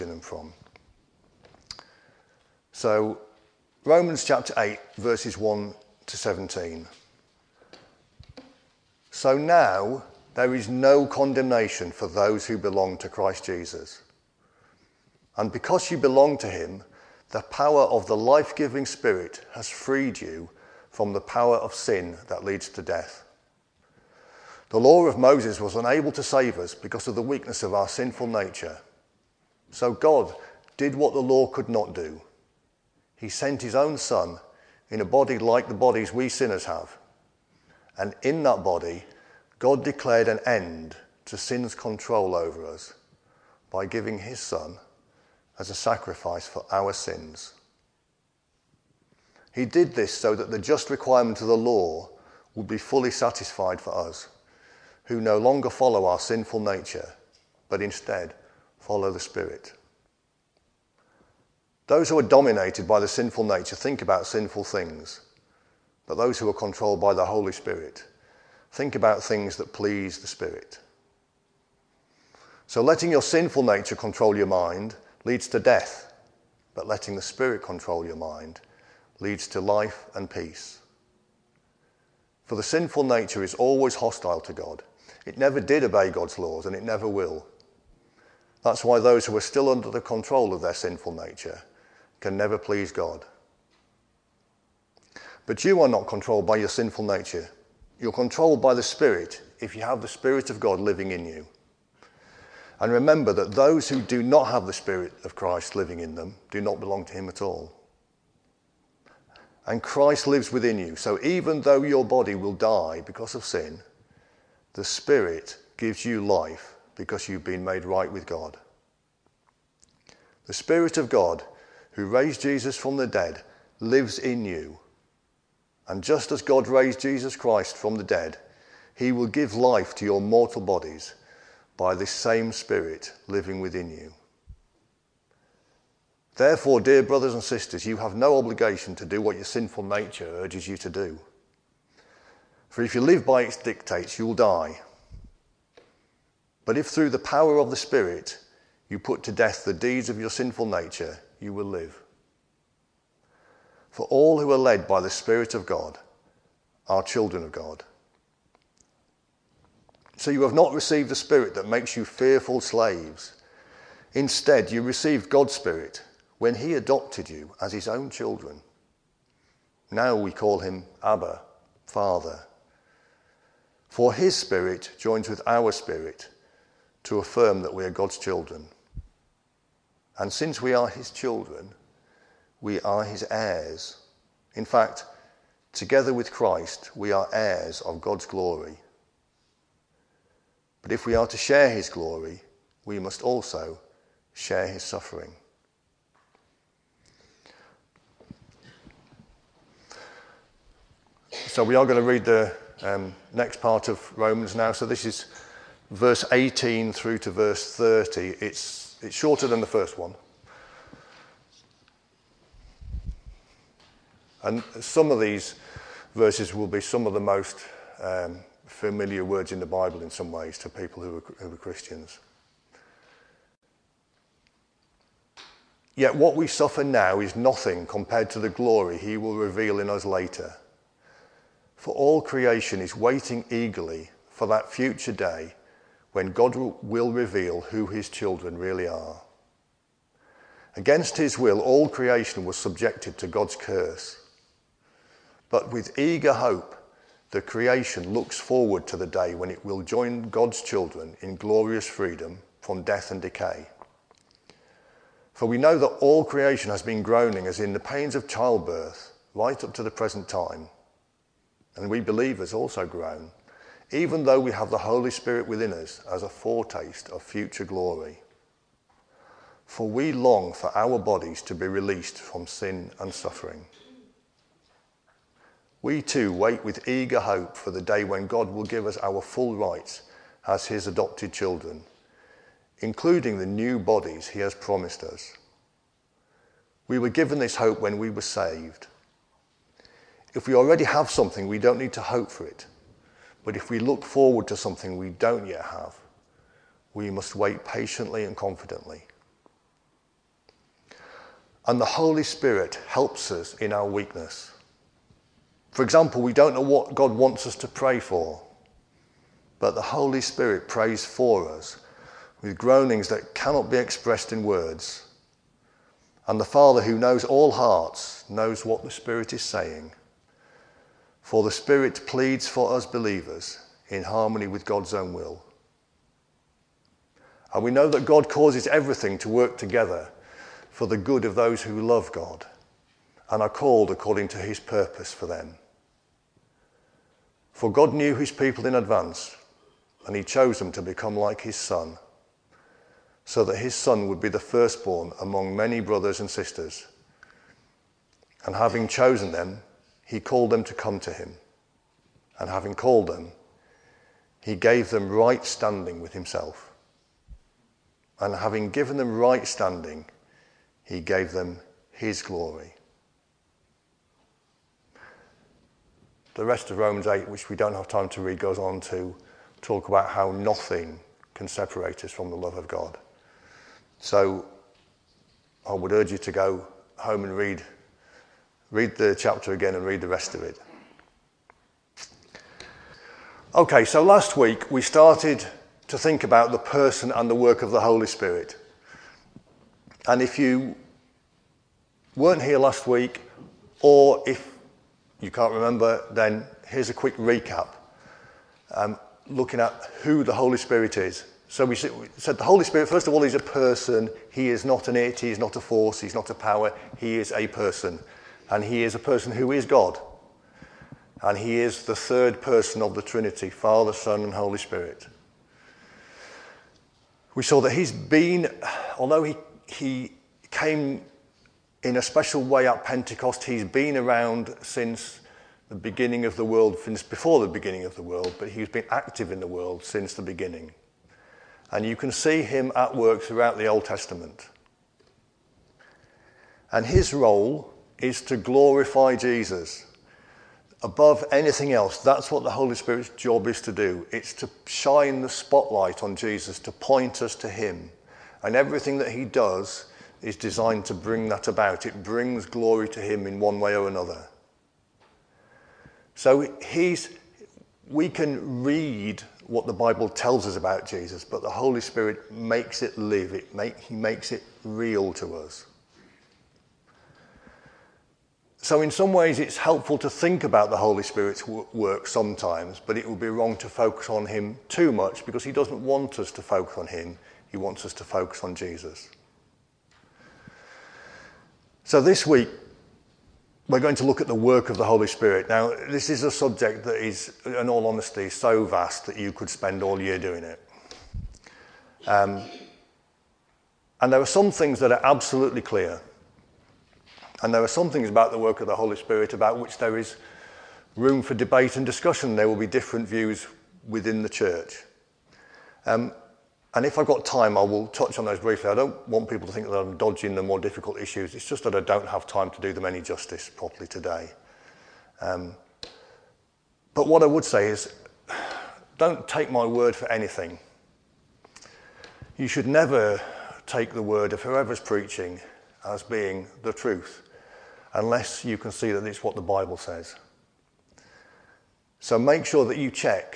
them from. So, Romans chapter 8, verses 1 to 17. So now there is no condemnation for those who belong to Christ Jesus. And because you belong to him, the power of the life-giving Spirit has freed you from the power of sin that leads to death. The law of Moses was unable to save us because of the weakness of our sinful nature. So God did what the law could not do. He sent his own Son in a body like the bodies we sinners have. And in that body, God declared an end to sin's control over us by giving his Son as a sacrifice for our sins. He did this so that the just requirement of the law would be fully satisfied for us, who no longer follow our sinful nature, but instead follow the Spirit. Those who are dominated by the sinful nature think about sinful things, but those who are controlled by the Holy Spirit think about things that please the Spirit. So letting your sinful nature control your mind leads to death, but letting the Spirit control your mind leads to life and peace. For the sinful nature is always hostile to God. It never did obey God's laws, and it never will. That's why those who are still under the control of their sinful nature can never please God. But you are not controlled by your sinful nature. You're controlled by the Spirit if you have the Spirit of God living in you. And remember that those who do not have the Spirit of Christ living in them do not belong to him at all. And Christ lives within you, so even though your body will die because of sin, the Spirit gives you life because you've been made right with God. The Spirit of God, who raised Jesus from the dead, lives in you. And just as God raised Jesus Christ from the dead, he will give life to your mortal bodies by this same Spirit living within you. Therefore, dear brothers and sisters, you have no obligation to do what your sinful nature urges you to do. For if you live by its dictates, you will die. But if through the power of the Spirit you put to death the deeds of your sinful nature, you will live. For all who are led by the Spirit of God are children of God. So you have not received the spirit that makes you fearful slaves. Instead, you received God's Spirit when he adopted you as his own children. Now we call him Abba, Father. For his Spirit joins with our spirit to affirm that we are God's children. And since we are his children, we are his heirs. In fact, together with Christ, we are heirs of God's glory. But if we are to share his glory, we must also share his suffering. So we are going to read the next part of Romans now. So this is verse 18 through to verse 30. It's shorter than the first one. And some of these verses will be some of the most familiar words in the Bible in some ways to people who are Christians. Yet what we suffer now is nothing compared to the glory he will reveal in us later. For all creation is waiting eagerly for that future day when God will reveal who his children really are. Against his will, all creation was subjected to God's curse. But with eager hope, the creation looks forward to the day when it will join God's children in glorious freedom from death and decay. For we know that all creation has been groaning as in the pains of childbirth right up to the present time. And we believers also groan, even though we have the Holy Spirit within us as a foretaste of future glory. For we long for our bodies to be released from sin and suffering. We too wait with eager hope for the day when God will give us our full rights as his adopted children, including the new bodies he has promised us. We were given this hope when we were saved. If we already have something, we don't need to hope for it. But if we look forward to something we don't yet have, we must wait patiently and confidently. And the Holy Spirit helps us in our weakness. For example, we don't know what God wants us to pray for, but the Holy Spirit prays for us with groanings that cannot be expressed in words. And the Father, who knows all hearts, knows what the Spirit is saying. For the Spirit pleads for us believers in harmony with God's own will. And we know that God causes everything to work together for the good of those who love God and are called according to his purpose for them. For God knew his people in advance, and he chose them to become like his Son, so that his Son would be the firstborn among many brothers and sisters. And having chosen them, he called them to come to him. And having called them, he gave them right standing with himself. And having given them right standing, he gave them his glory. The rest of Romans 8, which we don't have time to read, goes on to talk about how nothing can separate us from the love of God. So I would urge you to go home and read the chapter again and read the rest of it. Okay, so last week we started to think about the person and the work of the Holy Spirit. And if you weren't here last week, or if you can't remember, then here's a quick recap, looking at who the Holy Spirit is. So we said the Holy Spirit, first of all, is a person. He is not an it, he is not a force, he's not a power, he is a person. And he is a person who is God. And he is the third person of the Trinity, Father, Son, and Holy Spirit. We saw that he's been, although he came in a special way at Pentecost, he's been around since the beginning of the world, since before the beginning of the world, but he's been active in the world since the beginning. And you can see him at work throughout the Old Testament. And his role is to glorify Jesus. Above anything else, that's what the Holy Spirit's job is to do. It's to shine the spotlight on Jesus, to point us to him. And everything that he does is designed to bring that about. It brings glory to him in one way or another. So we can read what the Bible tells us about Jesus, but the Holy Spirit makes it live. He makes it real to us. So in some ways it's helpful to think about the Holy Spirit's work sometimes, but it would be wrong to focus on him too much, because he doesn't want us to focus on him. He wants us to focus on Jesus. So this week, we're going to look at the work of the Holy Spirit. Now, this is a subject that is, in all honesty, so vast that you could spend all year doing it. And there are some things that are absolutely clear. And there are some things about the work of the Holy Spirit about which there is room for debate and discussion. There will be different views within the church. And if I've got time, I will touch on those briefly. I don't want people to think that I'm dodging the more difficult issues. It's just that I don't have time to do them any justice properly today. But what I would say is, don't take my word for anything. You should never take the word of whoever's preaching as being the truth, unless you can see that it's what the Bible says. So make sure that you check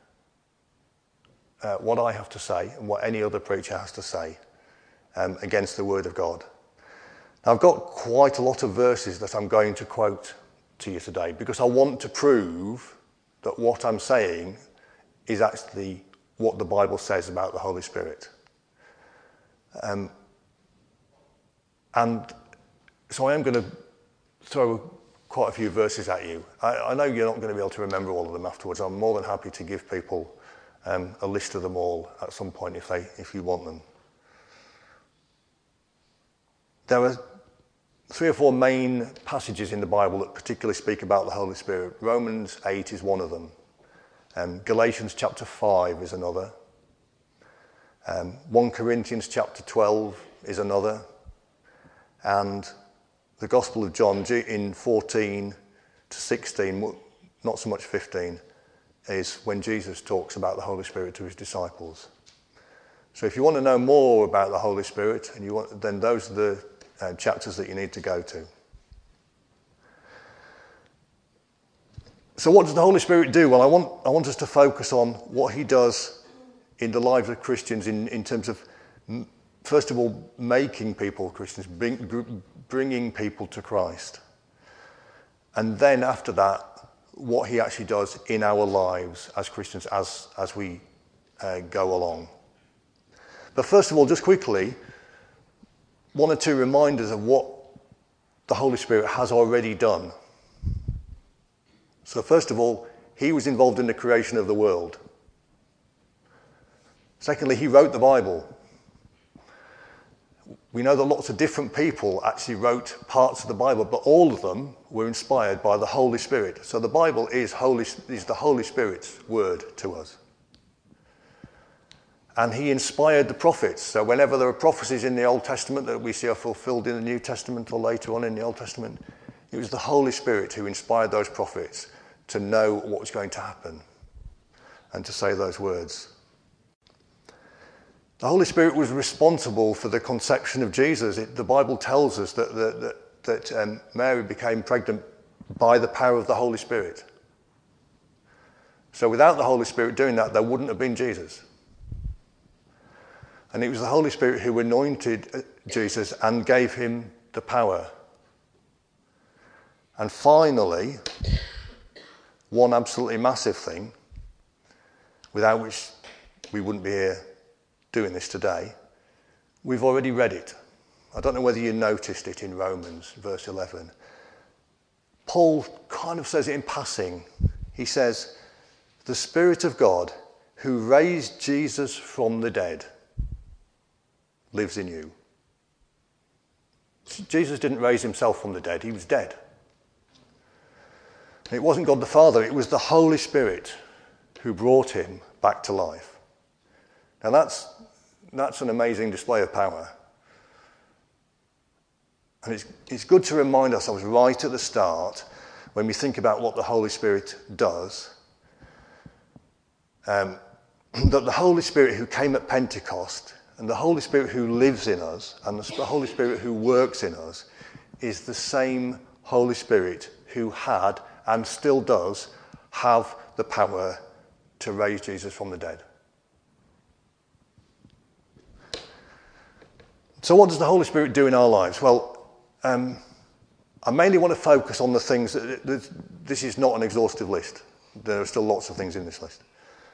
what I have to say and what any other preacher has to say against the Word of God. Now, I've got quite a lot of verses that I'm going to quote to you today, because I want to prove that what I'm saying is actually what the Bible says about the Holy Spirit. And so I am going to throw quite a few verses at you. I know you're not going to be able to remember all of them afterwards. I'm more than happy to give people a list of them all at some point if you want them. There are 3 or 4 main passages in the Bible that particularly speak about the Holy Spirit. Romans 8 is one of them. Galatians chapter 5 is another. 1 Corinthians chapter 12 is another. And the Gospel of John in 14 to 16, not so much 15, is when Jesus talks about the Holy Spirit to his disciples. So if you want to know more about the Holy Spirit, then those are the chapters that you need to go to. So what does the Holy Spirit do? Well, I want us to focus on what he does in the lives of Christians in terms of, first of all, making people Christians, bringing people to Christ. And then after that, what he actually does in our lives as Christians as we go along. But first of all, just quickly, one or two reminders of what the Holy Spirit has already done. So first of all, he was involved in the creation of the world. Secondly, he wrote the Bible. We know that lots of different people actually wrote parts of the Bible, but all of them were inspired by the Holy Spirit. So the Bible is the Holy Spirit's word to us. And he inspired the prophets. So whenever there are prophecies in the Old Testament that we see are fulfilled in the New Testament or later on in the Old Testament, it was the Holy Spirit who inspired those prophets to know what was going to happen and to say those words. The Holy Spirit was responsible for the conception of Jesus. The Bible tells us that Mary became pregnant by the power of the Holy Spirit. So without the Holy Spirit doing that, there wouldn't have been Jesus. And it was the Holy Spirit who anointed Jesus and gave him the power. And finally, one absolutely massive thing, without which we wouldn't be here doing this today, we've already read it. I don't know whether you noticed it in Romans, verse 11. Paul kind of says it in passing. He says, the Spirit of God who raised Jesus from the dead lives in you. Jesus didn't raise himself from the dead, he was dead. It wasn't God the Father, it was the Holy Spirit who brought him back to life. Now that's an amazing display of power. And it's good to remind ourselves right at the start, when we think about what the Holy Spirit does, that the Holy Spirit who came at Pentecost and the Holy Spirit who lives in us and the Holy Spirit who works in us is the same Holy Spirit who had and still does have the power to raise Jesus from the dead. So what does the Holy Spirit do in our lives? Well, I mainly want to focus on the things that this is not an exhaustive list. There are still lots of things in this list.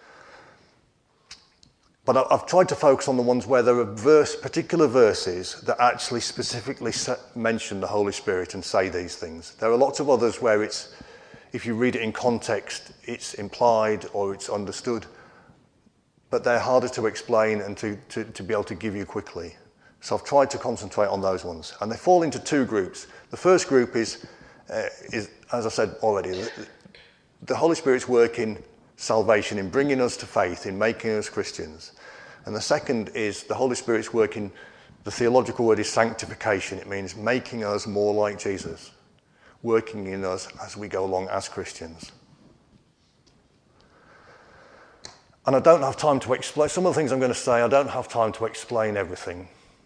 But I've tried to focus on the ones where there are particular verses that actually specifically mention the Holy Spirit and say these things. There are lots of others where if you read it in context, it's implied or it's understood. But they're harder to explain and to be able to give you quickly. So I've tried to concentrate on those ones. And they fall into two groups. The first group is as I said already, the Holy Spirit's work in salvation, in bringing us to faith, in making us Christians. And the second is the Holy Spirit's work in, the theological word is sanctification. It means making us more like Jesus, working in us as we go along as Christians. And I don't have time to explain, some of the things I'm going to say, I don't have time to explain everything.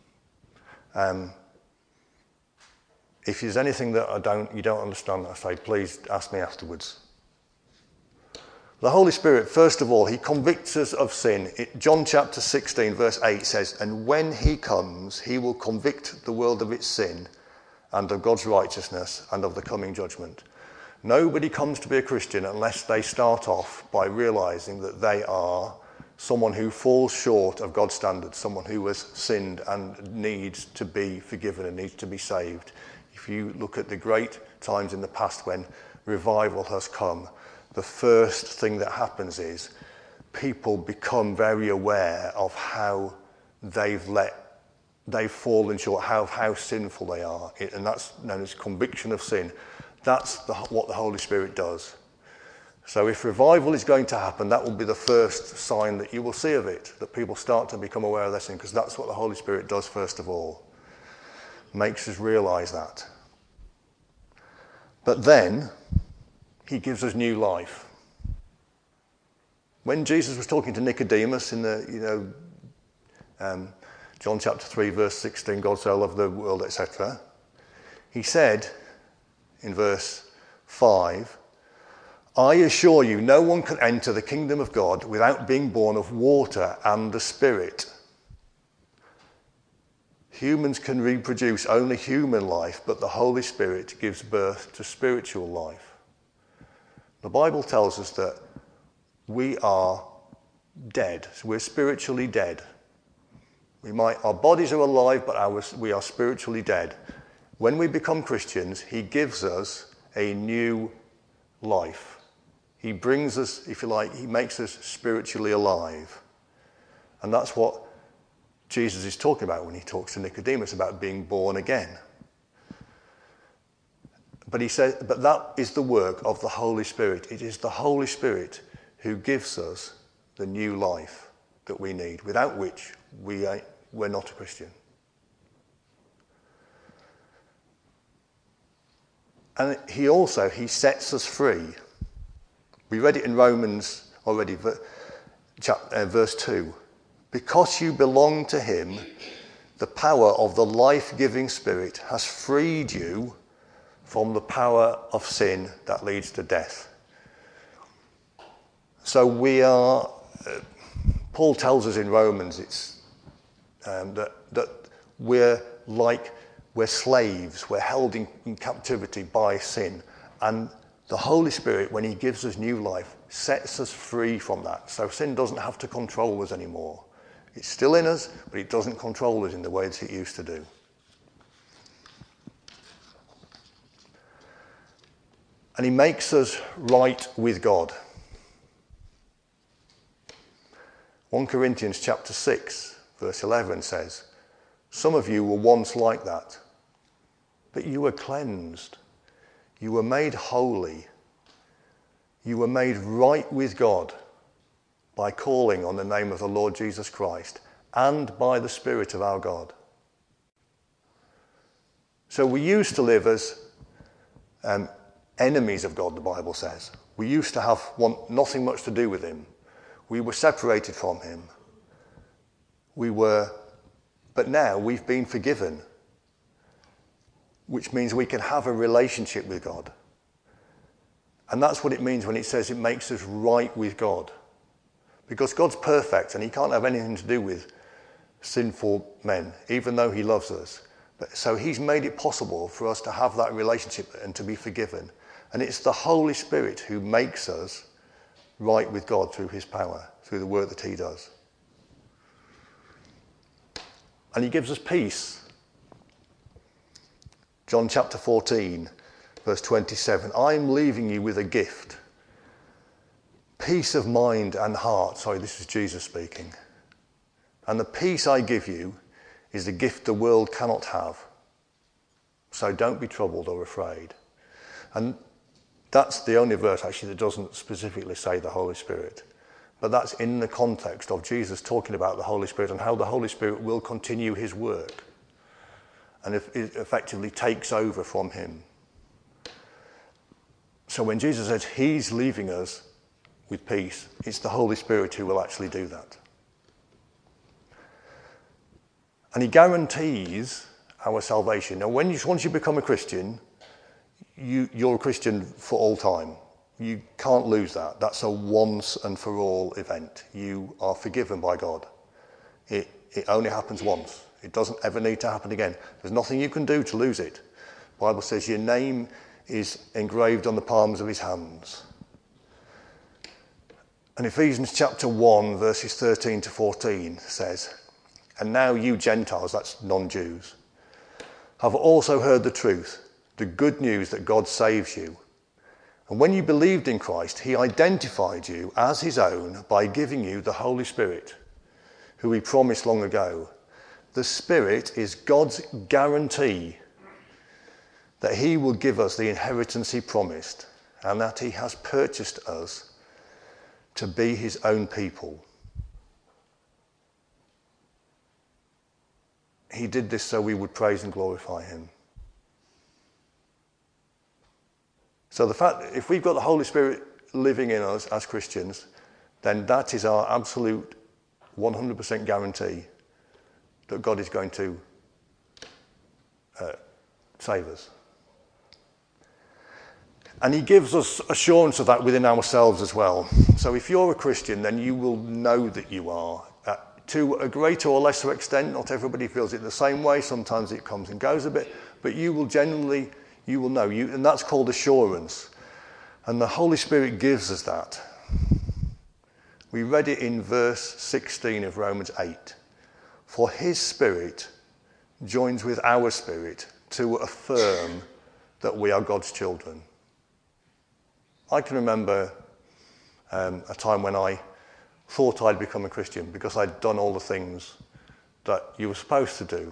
If there's anything that you don't understand, I say, please ask me afterwards. The Holy Spirit, first of all, he convicts us of sin. John chapter 16, verse 8 says, and when he comes, he will convict the world of its sin and of God's righteousness and of the coming judgment. Nobody comes to be a Christian unless they start off by realizing that they are someone who falls short of God's standards, someone who has sinned and needs to be forgiven and needs to be saved. If you look at the great times in the past when revival has come, the first thing that happens is people become very aware of how they've fallen short, how sinful they are. And that's known as conviction of sin. That's what the Holy Spirit does. So if revival is going to happen, that will be the first sign that you will see of it, that people start to become aware of their sin, because that's what the Holy Spirit does first of all. Makes us realise that. But then, he gives us new life. When Jesus was talking to Nicodemus in the, John chapter 3, verse 16, God so loved the world, etc. He said in verse 5, I assure you, no one can enter the kingdom of God without being born of water and the Spirit. Humans can reproduce only human life, but the Holy Spirit gives birth to spiritual life. The Bible tells us that we are dead. So we're spiritually dead. Our bodies are alive, but we are spiritually dead. When we become Christians, he gives us a new life. He brings us, if you like, he makes us spiritually alive. And that's what Jesus is talking about when he talks to Nicodemus about being born again. But he says, but that is the work of the Holy Spirit. It is the Holy Spirit who gives us the new life that we need, without which we're not a Christian. And he sets us free. We read it in Romans already, verse 2. Because you belong to him, the power of the life-giving Spirit has freed you from the power of sin that leads to death. So we are, Paul tells us in Romans, that we're slaves, we're held in captivity by sin. And the Holy Spirit, when he gives us new life, sets us free from that. So sin doesn't have to control us anymore. It's still in us, but it doesn't control us in the ways it used to do. And he makes us right with God. 1 Corinthians chapter 6, verse 11 says, some of you were once like that, but you were cleansed. You were made holy. You were made right with God by calling on the name of the Lord Jesus Christ and by the Spirit of our God. So we used to live as enemies of God, the Bible says. We used to want nothing much to do with him. We were separated from him. But now we've been forgiven, which means we can have a relationship with God. And that's what it means when it says it makes us right with God. Because God's perfect and he can't have anything to do with sinful men, even though he loves us. So he's made it possible for us to have that relationship and to be forgiven. And it's the Holy Spirit who makes us right with God through his power, through the work that he does. And he gives us peace. John chapter 14, verse 27. I'm leaving you with a gift. Peace of mind and heart. Sorry, this is Jesus speaking. And the peace I give you is the gift the world cannot have. So don't be troubled or afraid. And that's the only verse actually that doesn't specifically say the Holy Spirit. But that's in the context of Jesus talking about the Holy Spirit and how the Holy Spirit will continue his work. And it effectively takes over from him. So when Jesus says he's leaving us with peace, it's the Holy Spirit who will actually do that. And he guarantees our salvation. Now, once you become a Christian, you're a Christian for all time. You can't lose that. That's a once and for all event. You are forgiven by God. It only happens once. It doesn't ever need to happen again. There's nothing you can do to lose it. The Bible says your name is engraved on the palms of his hands. And Ephesians chapter 1, verses 13 to 14 says, and now you Gentiles, that's non-Jews, have also heard the truth, the good news that God saves you. And when you believed in Christ, he identified you as his own by giving you the Holy Spirit, who he promised long ago. The Spirit is God's guarantee that he will give us the inheritance he promised and that he has purchased us to be his own people. He did this so we would praise and glorify him. So the fact that if we've got the Holy Spirit living in us as Christians, then that is our absolute 100% guarantee that God is going to save us. And he gives us assurance of that within ourselves as well. So if you're a Christian, then you will know that you are. To a greater or lesser extent, not everybody feels it the same way. Sometimes it comes and goes a bit. But you will know. And that's called assurance. And the Holy Spirit gives us that. We read it in verse 16 of Romans 8. For his Spirit joins with our spirit to affirm that we are God's children. I can remember a time when I thought I'd become a Christian because I'd done all the things that you were supposed to do.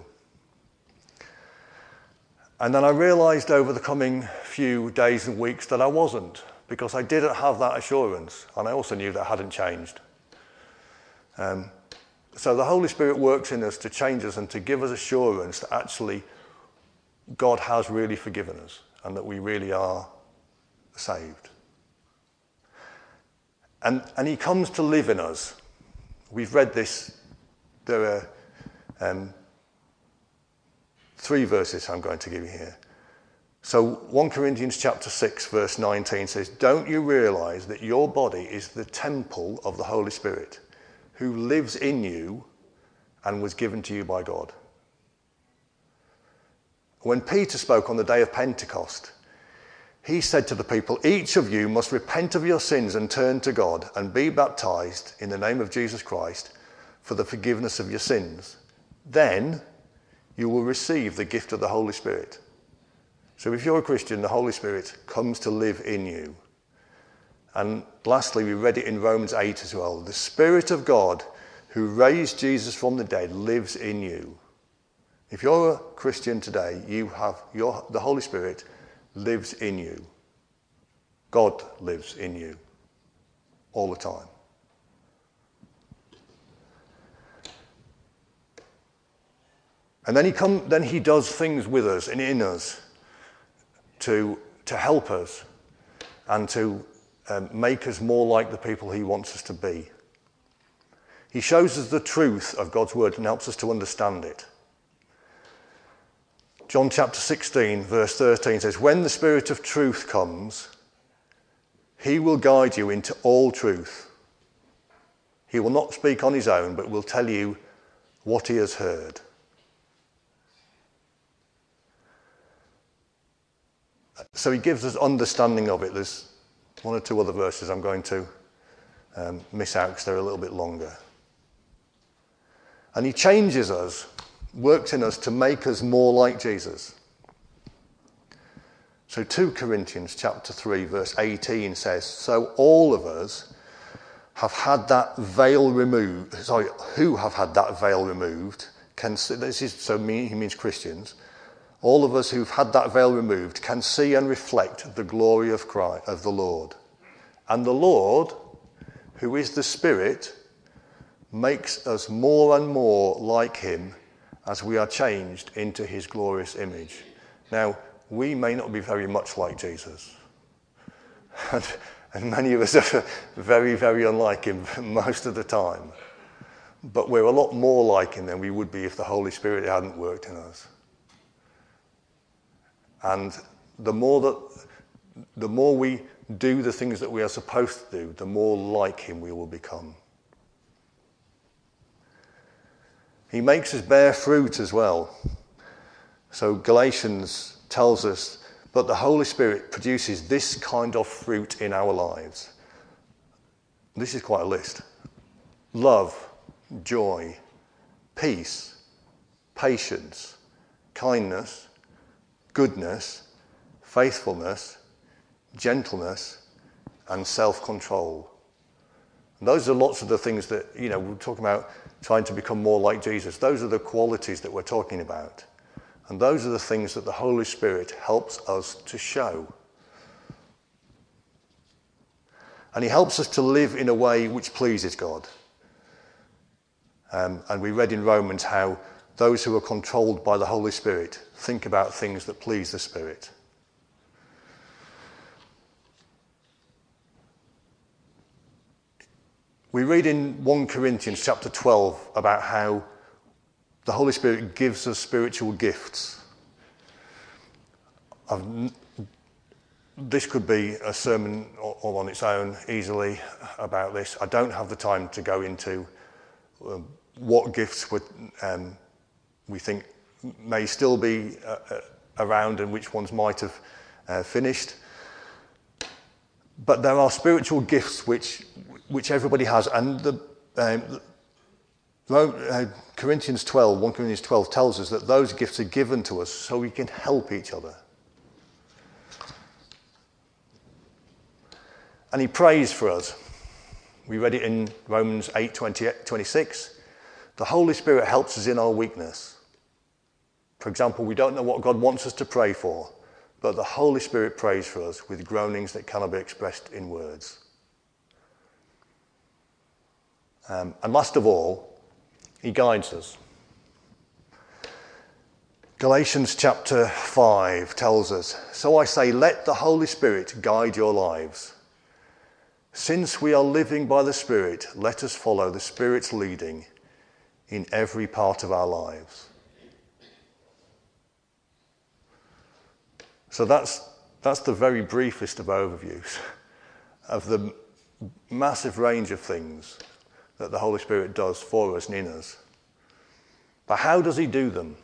And then I realised over the coming few days and weeks that I wasn't, because I didn't have that assurance, and I also knew that hadn't changed. So the Holy Spirit works in us to change us and to give us assurance that actually God has really forgiven us and that we really are saved. And he comes to live in us. We've read this. There are 3 verses I'm going to give you here. So 1 Corinthians chapter 6 verse 19 says, don't you realise that your body is the temple of the Holy Spirit who lives in you and was given to you by God? When Peter spoke on the day of Pentecost, he said to the people, each of you must repent of your sins and turn to God and be baptized in the name of Jesus Christ for the forgiveness of your sins. Then you will receive the gift of the Holy Spirit. So if you're a Christian, the Holy Spirit comes to live in you. And lastly, we read it in Romans 8 as well. The Spirit of God who raised Jesus from the dead lives in you. If you're a Christian today, the Holy Spirit lives in you. God lives in you all the time. And then he does things with us and in us to help us and to make us more like the people he wants us to be. He shows us the truth of God's word and helps us to understand it. John chapter 16 verse 13 says, when the Spirit of truth comes, he will guide you into all truth. He will not speak on his own, but will tell you what he has heard. So he gives us understanding of it. There's 1 or 2 other verses I'm going to miss out because they're a little bit longer. And he changes us, works in us to make us more like Jesus. So 2 Corinthians chapter 3 verse 18 says, so all of us have had that veil removed, who have had that veil removed, he means Christians. All of us who've had that veil removed can see and reflect the glory of Christ, of the Lord. And the Lord, who is the Spirit, makes us more and more like him as we are changed into his glorious image. Now, we may not be very much like Jesus. And many of us are very, very unlike him most of the time. But we're a lot more like him than we would be if the Holy Spirit hadn't worked in us. And the more we do the things that we are supposed to do, the more like him we will become. He makes us bear fruit as well. So Galatians tells us, but the Holy Spirit produces this kind of fruit in our lives. This is quite a list. Love, joy, peace, patience, kindness, goodness, faithfulness, gentleness, and self-control. And those are lots of the things that, we're talking about trying to become more like Jesus. Those are the qualities that we're talking about. And those are the things that the Holy Spirit helps us to show. And he helps us to live in a way which pleases God. And we read in Romans how those who are controlled by the Holy Spirit think about things that please the Spirit. We read in 1 Corinthians chapter 12 about how the Holy Spirit gives us spiritual gifts. This could be a sermon all on its own, easily, about this. I don't have the time to go into what gifts we think may still be around and which ones might have finished. But there are spiritual gifts which everybody has, and Corinthians 12, 1 Corinthians 12 tells us that those gifts are given to us so we can help each other. And he prays for us. We read it in Romans 8:26. The Holy Spirit helps us in our weakness. For example, we don't know what God wants us to pray for, but the Holy Spirit prays for us with groanings that cannot be expressed in words. And last of all, he guides us. Galatians chapter 5 tells us, "So I say, let the Holy Spirit guide your lives. Since we are living by the Spirit, let us follow the Spirit's leading in every part of our lives." So that's the very briefest of overviews of the massive range of things that the Holy Spirit does for us and in us. But how does he do them?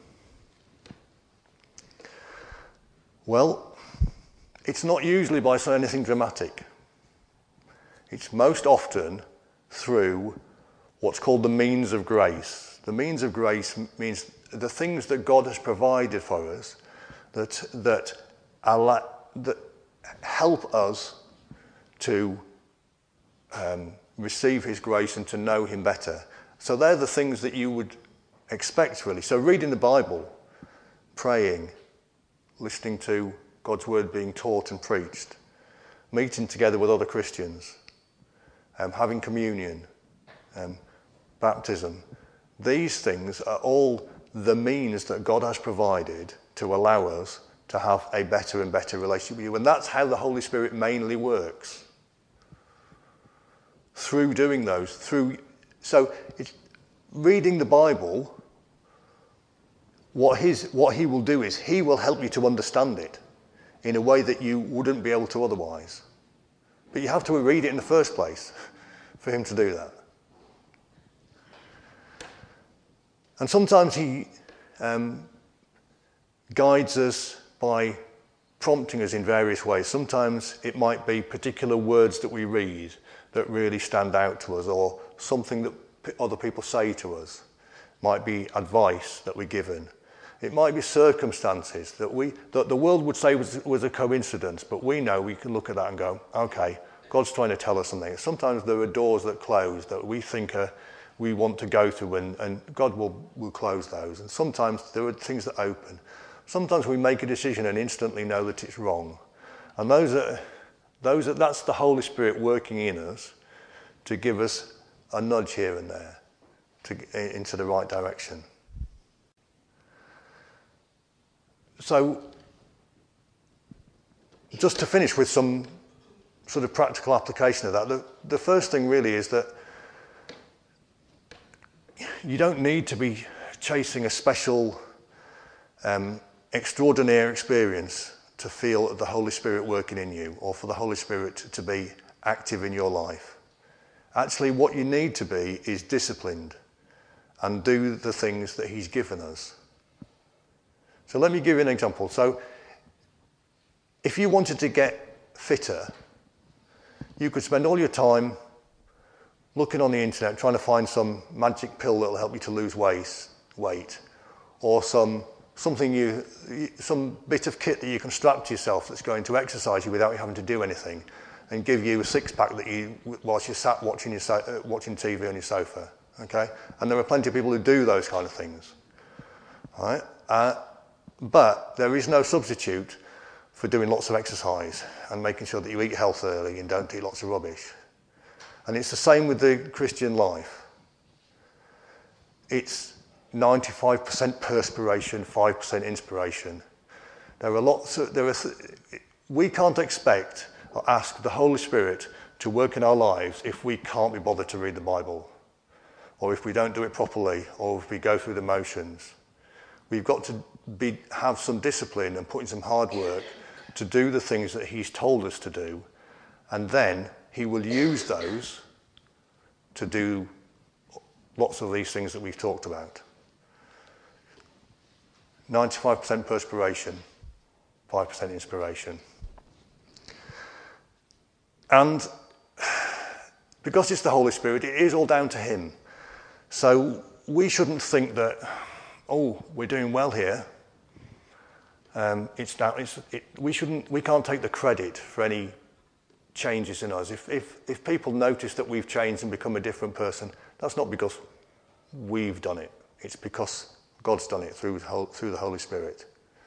Well, it's not usually by saying anything dramatic. It's most often through what's called the means of grace. The means of grace means the things that God has provided for us that help us to receive his grace and to know him better. So they're the things that you would expect, really. So reading the Bible, praying, listening to God's word being taught and preached, meeting together with other Christians, having communion, baptism. These things are all the means that God has provided to allow us to have a better and better relationship with you. And that's how the Holy Spirit mainly works. Through doing those. So it's reading the Bible, what he will do is he will help you to understand it in a way that you wouldn't be able to otherwise. But you have to read it in the first place for him to do that. And sometimes he guides us by prompting us in various ways. Sometimes it might be particular words that we read that really stand out to us, or something that other people say to us. It might be advice that we're given. It might be circumstances that the world would say was a coincidence, but we know we can look at that and go, okay, God's trying to tell us something. Sometimes there are doors that close that we think we want to go through, and God will close those. And sometimes there are things that open. Sometimes we make a decision and instantly know that it's wrong. And that's the Holy Spirit working in us to give us a nudge here and there into the right direction. So, just to finish with some sort of practical application of that, the first thing really is that you don't need to be chasing a special, extraordinary experience to feel the Holy Spirit working in you, or for the Holy Spirit to be active in your life. Actually, what you need to be is disciplined and do the things that he's given us. So let me give you an example. So if you wanted to get fitter, you could spend all your time looking on the internet trying to find some magic pill that will help you to lose weight, or some bit of kit that you can strap to yourself that's going to exercise you without you having to do anything, and give you a six-pack whilst you're sat watching TV on your sofa. Okay, and there are plenty of people who do those kind of things. All right, but there is no substitute for doing lots of exercise and making sure that you eat healthily and don't eat lots of rubbish. And it's the same with the Christian life. It's 95% perspiration, 5% inspiration. We can't expect or ask the Holy Spirit to work in our lives if we can't be bothered to read the Bible, or if we don't do it properly, or if we go through the motions. We've got to have some discipline and put in some hard work to do the things that he's told us to do, and then he will use those to do lots of these things that we've talked about. 95% perspiration, 5% inspiration. And because it's the Holy Spirit, it is all down to him. So we shouldn't think that, we're doing well here. We can't take the credit for any changes in us. If people notice that we've changed and become a different person, that's not because we've done it. It's because God's done it through the Holy Spirit.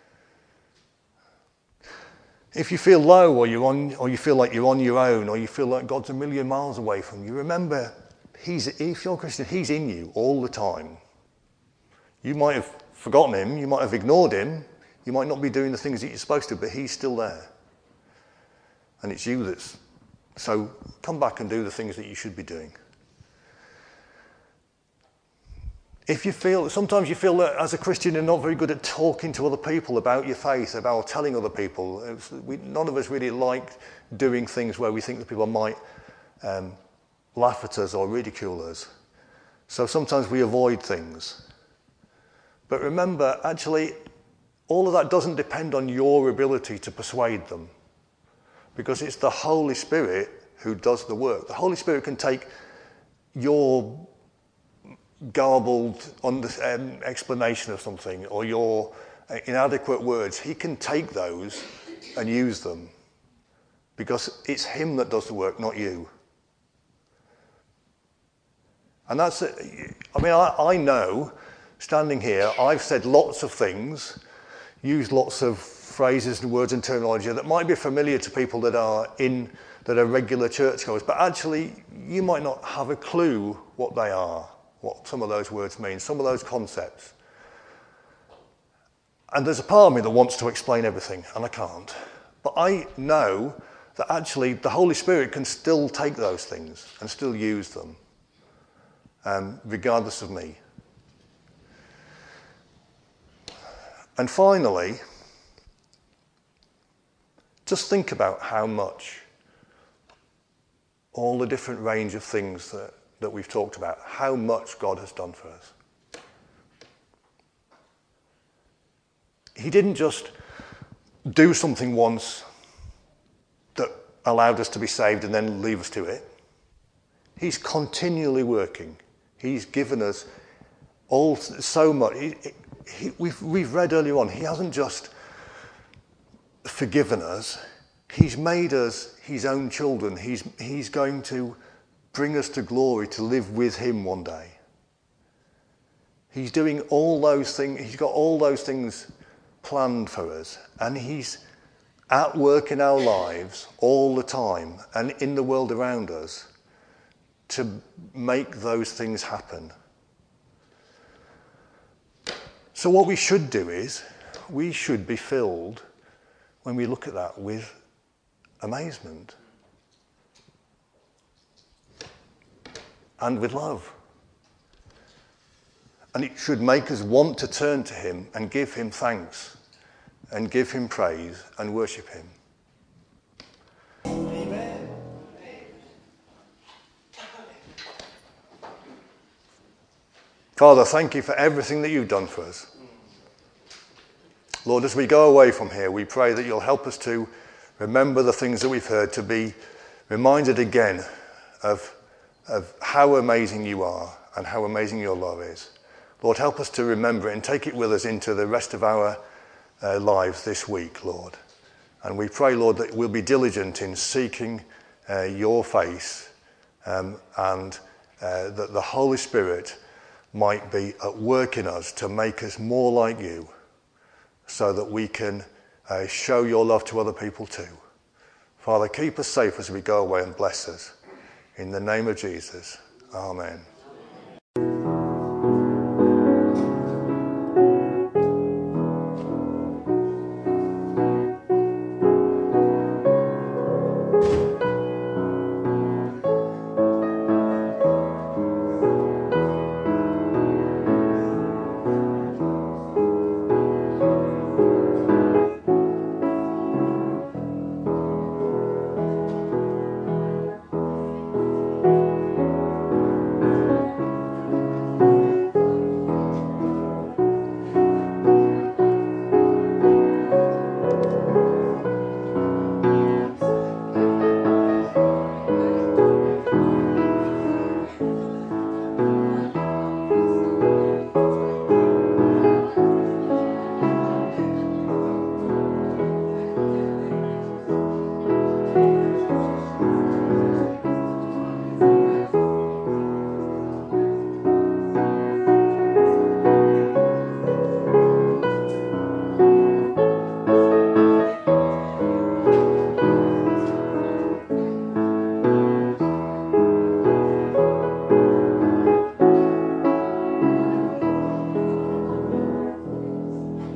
If you feel low, or you feel like you're on your own, or you feel like God's a million miles away from you, remember, if you're a Christian, he's in you all the time. You might have forgotten him, you might have ignored him, you might not be doing the things that you're supposed to, but he's still there. And it's you that's... So come back and do the things that you should be doing. Sometimes you feel that as a Christian you're not very good at talking to other people about your faith, about telling other people. None of us really like doing things where we think that people might laugh at us or ridicule us. So sometimes we avoid things. But remember, actually, all of that doesn't depend on your ability to persuade them, because it's the Holy Spirit who does the work. The Holy Spirit can take your garbled explanation of something, or your inadequate words. He can take those and use them, because it's him that does the work, not you. And I know, standing here, I've said lots of things, used lots of phrases and words and terminology that might be familiar to people that are regular churchgoers, but actually you might not have a clue what they are, what some of those words mean, some of those concepts. And there's a part of me that wants to explain everything, and I can't. But I know that actually the Holy Spirit can still take those things and still use them, regardless of me. And finally, just think about how much all the different range of things that we've talked about, how much God has done for us. He didn't just do something once that allowed us to be saved and then leave us to it. He's continually working. He's given us so much. We've read earlier on, he hasn't just forgiven us, he's made us his own children. He's going to bring us to glory to live with him one day. He's doing all those things, he's got all those things planned for us, and he's at work in our lives all the time and in the world around us to make those things happen. So what we should do is, we should be filled, when we look at that, with amazement and with love. And it should make us want to turn to him and give him thanks and give him praise and worship him. Amen. Father, thank you for everything that you've done for us. Lord, as we go away from here, we pray that you'll help us to remember the things that we've heard, to be reminded again of how amazing you are and how amazing your love is. Lord, help us to remember it and take it with us into the rest of our lives this week, Lord. And we pray, Lord, that we'll be diligent in seeking your face, and that the Holy Spirit might be at work in us to make us more like you, so that we can show your love to other people too. Father, keep us safe as we go away and bless us. In the name of Jesus, amen.